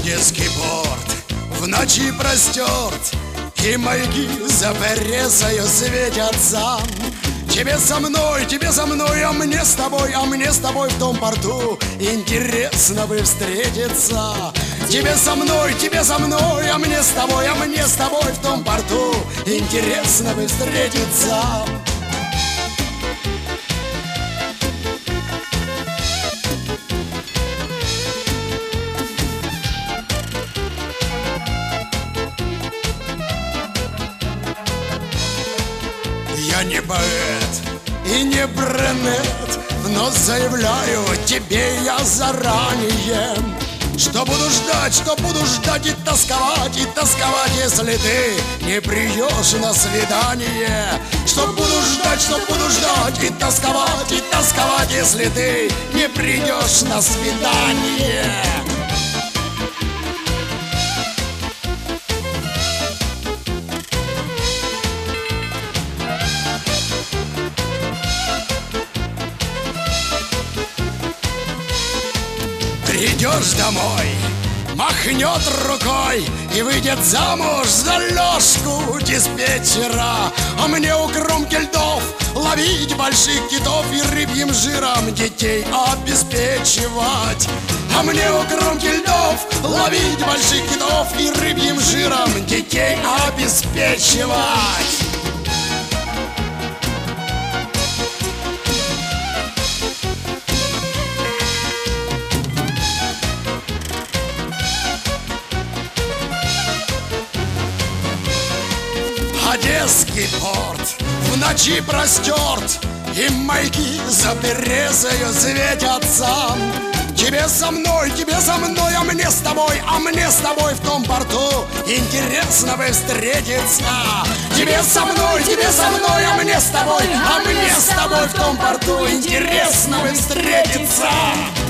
Одесский порт в ночи простерт, и маяки за Березою светятся. Тебе со мной, а мне с тобой, в том порту интересно бы встретиться. Тебе со мной, а мне с тобой, в том порту интересно бы встретиться. Я не поэт и не брюнет, но заявляю тебе я заранее, что буду ждать и тосковать, если ты не придешь на свидание. Что буду ждать и тосковать, если ты не придешь на свидание. Придешь домой, махнет рукой и выйдет замуж за Лёшку диспетчера. А мне у кромки льдов ловить больших китов и рыбьим жиром детей обеспечивать. А мне у кромки льдов ловить больших китов и рыбьим жиром детей обеспечивать. Одесский порт в ночи простерт, и маяки за Березою светятся. Тебе со мной, а мне с тобой, в том порту интересно бы встретиться. Тебе со мной, а мне с тобой, в том порту интересно бы встретиться.